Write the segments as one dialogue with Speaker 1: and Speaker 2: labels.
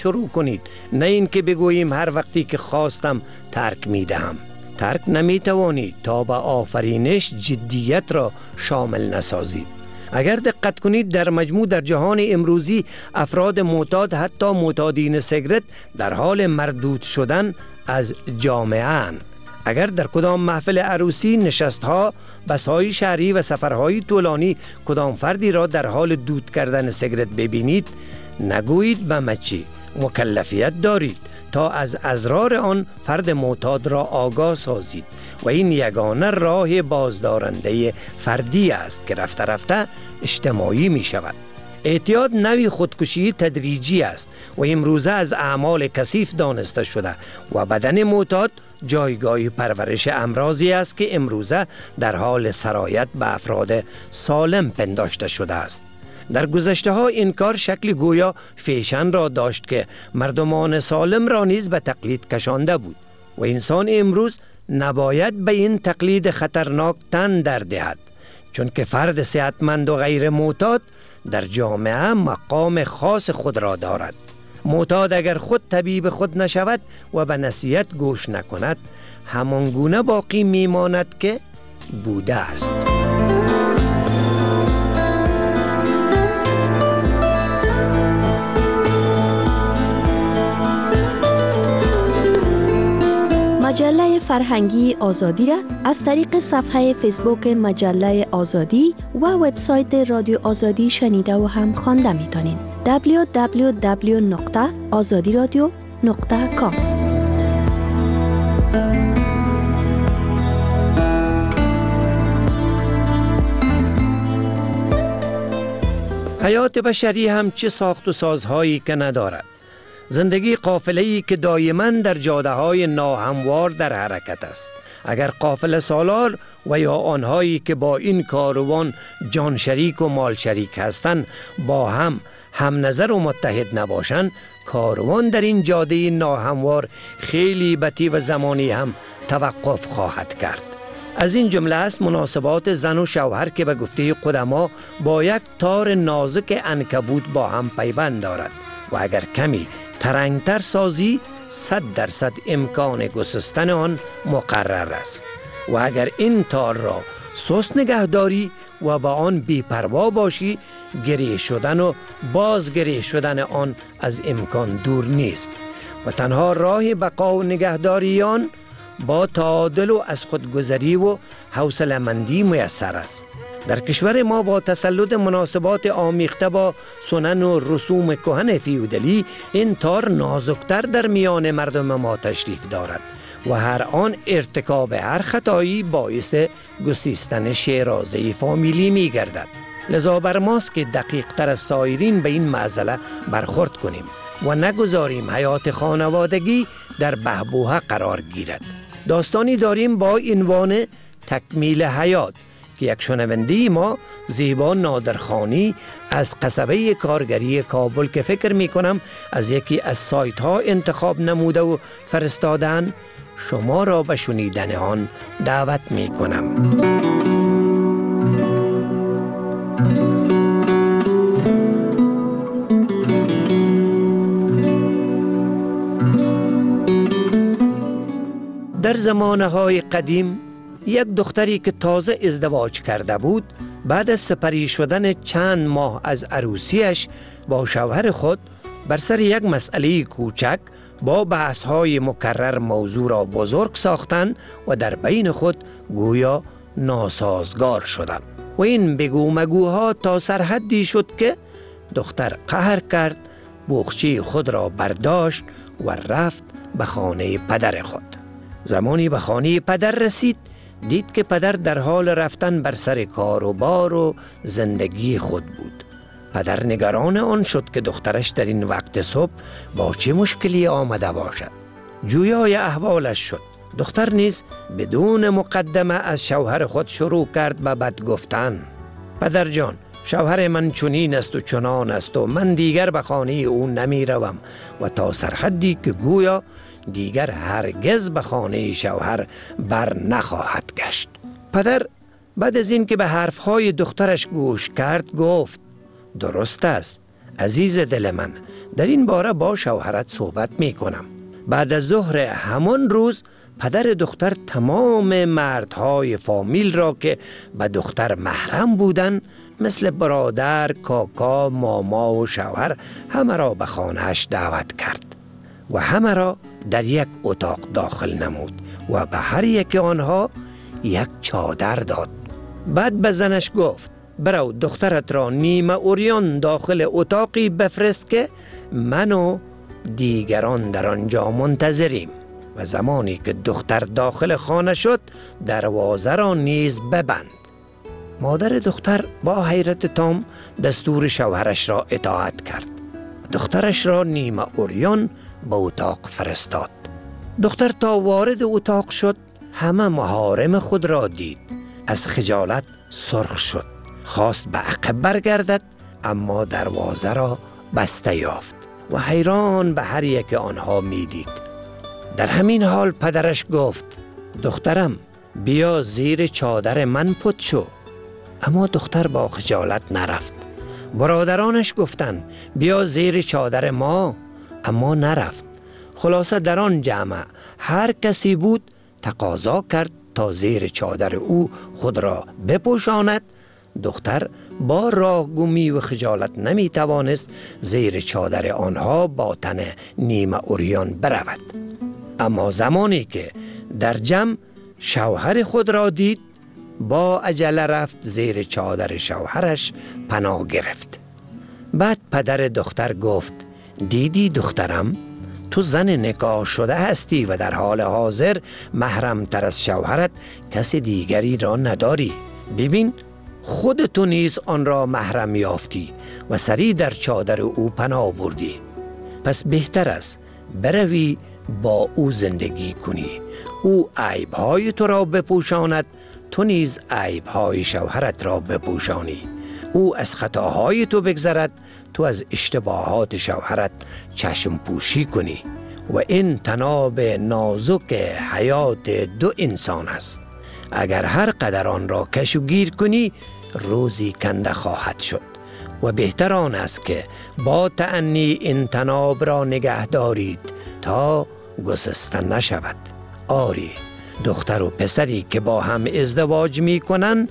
Speaker 1: شروع کنید، نه این که بگوییم هر وقتی که خواستم ترک می دهم. ترک نمی توانید تا به آفرینش جدیت را شامل نسازید. اگر دقت کنید در مجموع در جهان امروزی افراد معتاد، حتی معتادین سیگرت، در حال مردود شدن از جامعه اند. اگر در کدام محفل عروسی، نشستها، بسهای شهری و سفرهای طولانی کدام فردی را در حال دود کردن سیگرت ببینید، نگویید به مچی، مکلفیت دارید تا از اضرار آن فرد معتاد را آگاه سازید و این یگانه راه بازدارنده فردی است که رفته رفته اجتماعی می شود. اعتیاد نوعی خودکشی تدریجی است و امروزه از اعمال کثیف دانسته شده و بدن معتاد جایگاه پرورش امراضی است که امروزه در حال سرایت به افراد سالم پنداشته شده است. در گذشته ها این کار شکل گویا فیشن را داشت که مردمان سالم را نیز به تقلید کشانده بود و انسان امروز نباید به این تقلید خطرناک تن در دهد، چون که فرد صحتمند و غیر معتاد در جامعه مقام خاص خود را دارد. معتاد اگر خود طبیب خود نشود و به نصیحت گوش نکند، همانگونه باقی میماند که بوده است.
Speaker 2: مجله فرهنگی آزادی را از طریق صفحه فیسبوک مجله آزادی و وبسایت رادیو آزادی شنیده و هم خوانده میتونین. www.azadiradio.com.
Speaker 1: حیات بشری هم چه ساخت و سازهایی که ندارد. زندگی قافله‌ای که دائما در جاده‌های ناهموار در حرکت است. اگر قافله سالار و یا آنهایی که با این کاروان جان شریک و مال شریک هستند با هم نظر و متحد نباشند، کاروان در این جاده ناهموار خیلی بطی و زمانی هم توقف خواهد کرد. از این جمله است مناسبات زن و شوهر که به گفته قدما با یک تار نازک عنکبوت با هم پیوند دارد و اگر کمی ترنگتر سازی 100% امکان گسستن آن مقرر است و اگر این تار را سست نگهداری و با آن بی‌پروا باشی، گره شدن و بازگره شدن آن از امکان دور نیست و تنها راه بقا و نگهداری آن با تعادل و از خودگذری و حوصله‌مندی میسر است. در کشور ما با تسلط مناسبات آمیخته با سنن و رسوم کهن فیودالی، این تار نازکتر در میان مردم ما تشریف دارد و هر آن ارتکاب هر خطایی باعث گسیستن شیرازه فامیلی می گردد. لذا بر ماست که دقیق تر از سایرین به این معضله برخورد کنیم و نگذاریم حیات خانوادگی در بحبوحه قرار گیرد. داستانی داریم با عنوان تکمیل حیات که یک شنونده ما زیبا نادرخانی از قصبه کارگری کابل که فکر می کنم از یکی از سایت ها انتخاب نموده و فرستادن، شما را به شنیدن آن دعوت می کنم. در زمانهای قدیم یک دختری که تازه ازدواج کرده بود، بعد از سپری شدن چند ماه از عروسیش با شوهر خود بر سر یک مسئله کوچک با بحث‌های مکرر موضوع را بزرگ ساختند و در بین خود گویا ناسازگار شدند و این بگو مگوها تا سرحدی شد که دختر قهر کرد، بوقچه خود را برداشت و رفت به خانه پدر خود. زمانی به خانه پدر رسید، دید که پدر در حال رفتن بر سر کار و بار و زندگی خود بود. پدر نگران آن شد که دخترش در این وقت صبح با چه مشکلی آمده باشد. جویای احوالش شد. دختر نیز بدون مقدمه از شوهر خود شروع کرد به بد گفتن. پدر جان، شوهر من چنین است و چنان است و من دیگر به خانه او نمی روم و تا سرحدی که گویا دیگر هرگز به خانه شوهر بر نخواهد گشت. پدر بعد از این که به حرفهای دخترش گوش کرد گفت: درست است عزیز دل من، در این باره با شوهرت صحبت می کنم. بعد از ظهر همان روز پدر دختر تمام مردهای فامیل را که به دختر محرم بودند مثل برادر، کاکا، ماما و شوهر همه را به خانه‌اش دعوت کرد و همه را در یک اتاق داخل نمود و به هر یک آنها یک چادر داد. بعد به زنش گفت برو دخترت را نیمه اوریان داخل اتاقی بفرست که من و دیگران در آنجا منتظریم و زمانی که دختر داخل خانه شد دروازه را نیز ببند. مادر دختر با حیرت تام دستور شوهرش را اطاعت کرد. دخترش را نیمه اوریان به اتاق فرستاد. دختر تا وارد اتاق شد همه محارم خود را دید. از خجالت سرخ شد. خواست به عقب برگردد اما دروازه را بسته یافت و حیران به هر یک آنها می دید. در همین حال پدرش گفت دخترم بیا زیر چادر من پت شو. اما دختر با خجالت نرفت. برادرانش گفتند بیا زیر چادر ما، اما نرفت. خلاصه در آن جمع هر کسی بود تقاضا کرد تا زیر چادر او خود را بپوشاند. دختر با راهگمی و خجالت نمی توانست زیر چادر آنها با تن نیمه اوریان برود. اما زمانی که در جمع شوهر خود را دید با عجله رفت زیر چادر شوهرش پناه گرفت. بعد پدر دختر گفت دیدی دخترم، تو زن نکاح شده هستی و در حال حاضر محرم تر از شوهرت کسی دیگری را نداری. ببین خودتو نیز آن را محرم یافتی و سری در چادر او پناه بردی. پس بهتر است بروی با او زندگی کنی. او عیبهای تو را بپوشاند، تو نیز عیبهای شوهرت را بپوشانی. او از خطاهای تو بگذرد، تو از اشتباهات شوهرت چشم پوشی کنی. و این تناب نازک حیات دو انسان است. اگر هر قدر آن را کش و گیر کنی روزی کنده خواهد شد و بهتر آن است که با تأنی این تناب را نگه دارید تا گسسته نشود. آری دختر و پسری که با هم ازدواج می کنند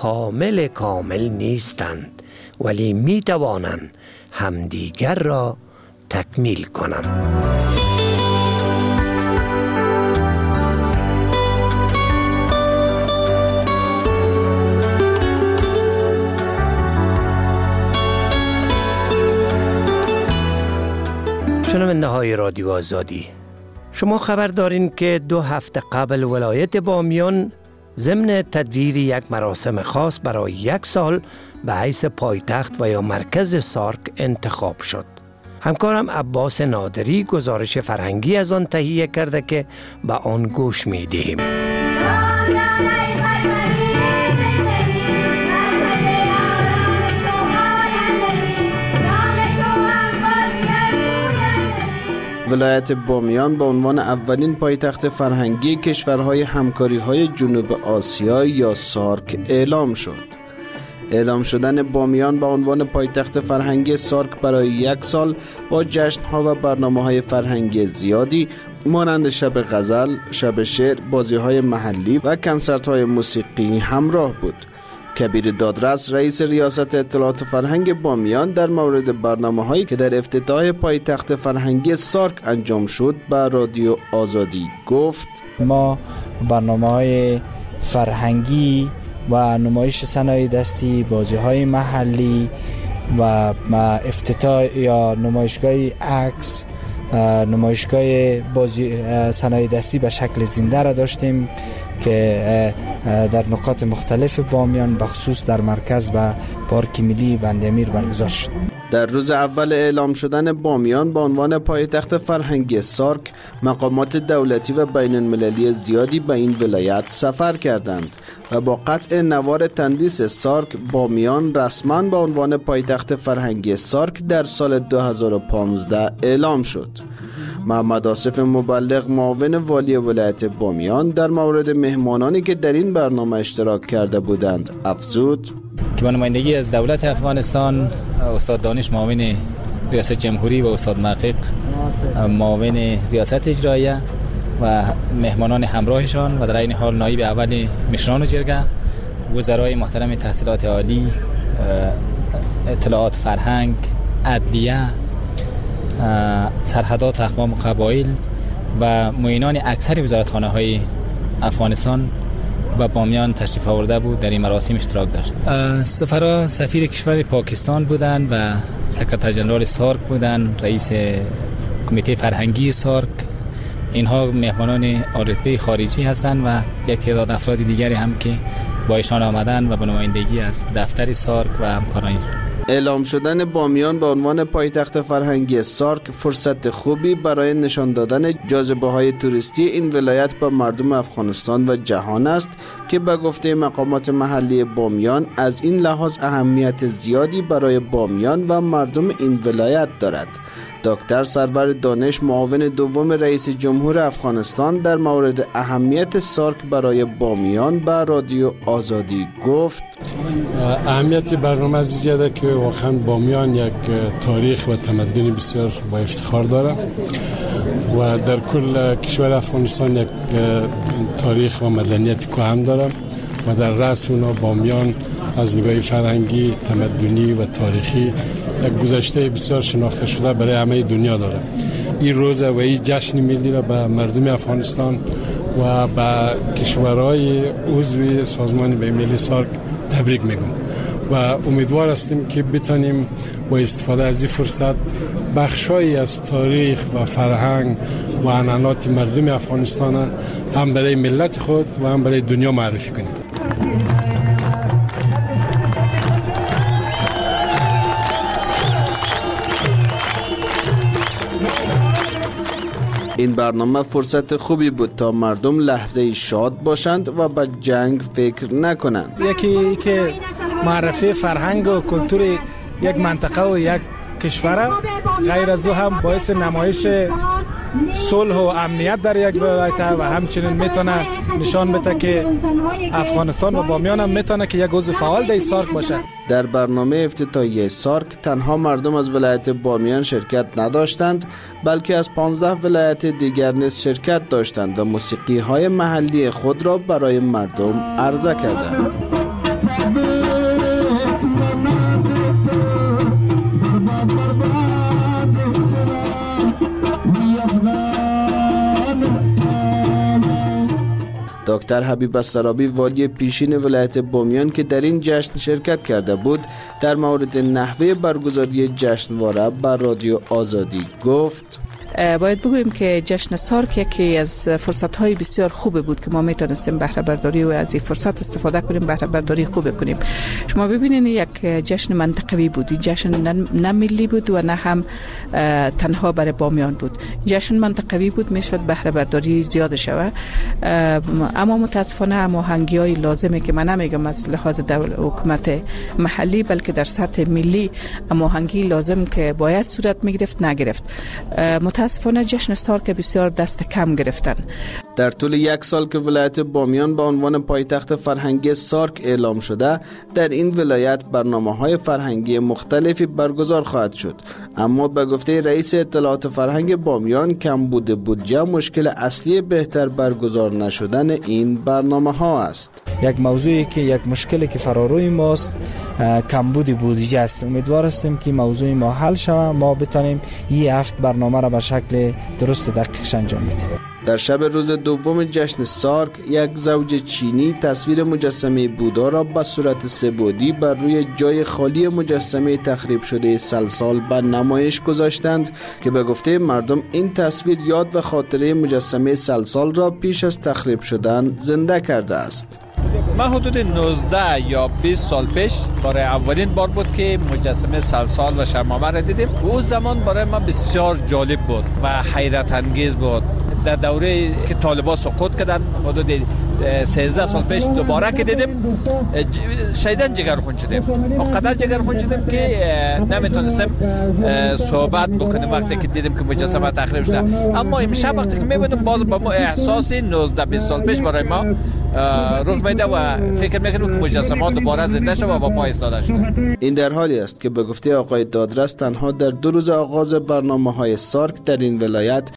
Speaker 1: کامل نیستند، ولی می توانند همدیگر را تکمیل کنند. شنونده های رادیو آزادی، شما خبر دارین که 2 هفته قبل ولایت بامیان ضمن تدبیر یک مراسم خاص برای 1 سال به حیث پایتخت و یا مرکز سارک انتخاب شد. همکارم عباس نادری گزارش فرهنگی از آن تهیه کرده که به آن گوش می دهیم.
Speaker 3: ولایت بامیان به عنوان اولین پایتخت فرهنگی کشورهای همکاری‌های جنوب آسیا یا سارک اعلام شد. اعلام شدن بامیان به عنوان پایتخت فرهنگی سارک برای 1 سال با جشن‌ها و برنامه‌های فرهنگی زیادی مانند شب غزل، شب شعر، بازی‌های محلی و کنسرت‌های موسیقی همراه بود. کبیر دادرس رئیس ریاست اطلاعات و فرهنگ بامیان در مورد برنامه‌هایی که در افتتاح پایتخت فرهنگی سارک انجام شد به رادیو آزادی گفت
Speaker 4: ما برنامه‌های فرهنگی و نمایش صنایع دستی، بازی‌های محلی و افتتاح یا نمایشگاه عکس، نمایشگاه بازی صنایع دستی به شکل زنده را داشتیم که در نقاط مختلف بامیان بخصوص در مرکز و پارک ملی بندامیر برگزار شد.
Speaker 3: در روز اول اعلام شدن بامیان به عنوان پایتخت فرهنگی سارک، مقامات دولتی و بین المللی زیادی به این ولایت سفر کردند و با قطع نوار تندیس سارک بامیان رسما به عنوان پایتخت فرهنگی سارک در سال 2015 اعلام شد. محمد آصف مبلغ معاون والی ولایت بامیان در مورد مهمانانی که در این برنامه اشتراک کرده بودند افزود
Speaker 5: که با نمایندگی از دولت افغانستان استاد دانش معاون ریاست جمهوری و استاد محقق معاون ریاست اجراییه و مهمانان همراهشان و در این حال نایب اول مشران جرگه، وزرای محترم تحصیلات عالی، اطلاعات فرهنگ، عدلیه، سرحدات اقوام قبایل و معینان اکثر وزارتخانه‌های افغانستان و بامیان تشریف آورده بود. در این مراسم اشتراک داشت. سفرا سفیر کشور پاکستان بودند و سکرتر جنرال سارک بودند، رئیس کمیته فرهنگی سارک. اینها مهمانان رتبه خارجی هستند و یک تعداد افراد دیگری هم که با ایشان آمدن و به نمایندگی از دفتر سارک و همکارانش.
Speaker 3: اعلام شدن بامیان به عنوان پایتخت فرهنگی سارک فرصت خوبی برای نشان دادن جاذبه‌های توریستی این ولایت به مردم افغانستان و جهان است که به گفته مقامات محلی بامیان از این لحاظ اهمیت زیادی برای بامیان و مردم این ولایت دارد. دکتر سرور دانش، معاون دوم رئیس جمهور افغانستان، در مورد اهمیت سارک برای بامیان به رادیو آزادی گفت:
Speaker 6: اهمیت برنامه از زیاده که واقعا بامیان یک تاریخ و تمدن بسیار با افتخار داره و در کل کشور افغانستان یک تاریخ و مدنیت کهن داره و در رأس اونا بامیان از نگاه فرهنگی، تمدنی و تاریخی یک گذشته بسیار شناخته شده برای همه دنیا داره. این روز و این جشن ملی را به مردم افغانستان و به کشورهای عضو سازمان بین‌المللی سارک تبریک میگم و امیدوار هستیم که بتانیم با استفاده از این فرصت بخشایی از تاریخ و فرهنگ و عنعنات مردم افغانستان هم برای ملت خود و هم برای دنیا معرفی کنیم.
Speaker 3: این برنامه فرصت خوبی بود تا مردم لحظه شاد باشند و به جنگ فکر نکنند.
Speaker 7: یکی که معرفی فرهنگ و کلتور یک منطقه و یک کشور، غیر از او هم باعث نمایش صلح و امنیت در یک ولایت و همچنین میتونه نشان بده که افغانستان و بامیان هم میتونه که یک عضو فعال در سارک باشه.
Speaker 3: در برنامه افتتاحیه سارک تنها مردم از ولایت بامیان شرکت نداشتند، بلکه از 15 ولایت دیگر نیز شرکت داشتند و موسیقی های محلی خود را برای مردم عرضه کردند. دکتر حبیب السرابی، والی پیشین ولایت بامیان که در این جشن شرکت کرده بود، در مورد نحوه برگزاری جشنواره بر رادیو آزادی گفت:
Speaker 8: باید بگوییم که جشن سارک یکی از فرصت‌های بسیار خوب بود که ما میتونستیم بهره برداری و از این فرصت استفاده کنیم، بهره برداری خوب کنیم. شما ببینید یک جشن منطقوی بود، جشن نه ملی بود و نه هم تنها برای بامیان بود. جشن منطقوی بود، میشد بهره برداری زیاد شود، اما متاسفانه هماهنگی‌های لازمه که من نمیگم از لحاظ حکومت محلی بلکه در سطح ملی هماهنگی لازم که باید صورت میگرفت نگرفت. متاسفانه جشن سارک بسیار دست کم گرفتن.
Speaker 3: در طول یک سال که ولایت بامیان به عنوان پایتخت فرهنگی سارک اعلام شده، در این ولایت برنامه‌های فرهنگی مختلفی برگزار خواهد شد، اما به گفته رئیس اطلاعات فرهنگ بامیان کمبود بودجه مشکل اصلی بهتر برگزار نشدن این برنامه‌ها است.
Speaker 4: یک موضوعی که یک مشکلی که فراروی ماست کمبود بودجه است. امیدوار هستیم که موضوع ما حل شود، ما بتانیم این هفت برنامه را به شکل درست و دقیق انجام بدیم.
Speaker 3: در شب روز دوم جشن سارک، یک زوج چینی تصویر مجسمه بودا را به صورت سه‌بعدی بر روی جای خالی مجسمه تخریب شده سلسال به نمایش گذاشتند که به گفته مردم این تصویر یاد و خاطره مجسمه سلسال را پیش از تخریب شدن زنده کرده است.
Speaker 9: ما حدود 19 یا 20 سال پیش برای اولین بار بود که مجسمه سلسال و شمامه را دیدیم. او زمان برای ما بسیار جالب بود و حیرت انگیز بود. در دوره که طالبان سقوط کردن حدود 13 سال پیش دوباره که دیدیم شدیداً جگرخون شدیم. اونقدر جگرخون شدیم که نمیتونستیم صحبت بکنیم وقتی که دیدیم که مجسمه تخریب شده. اما امشب وقتی که میبینیم باز با ما احساسی 19-20 سال پیش برای ما رخ میده و فکر میکنیم که مجسمات دوباره زنده شد و با پا ایستاده شد.
Speaker 3: این در حالی است که به گفته آقای دادرس تنها در 2 روز آغاز برنامه‌های سارک در این ولایت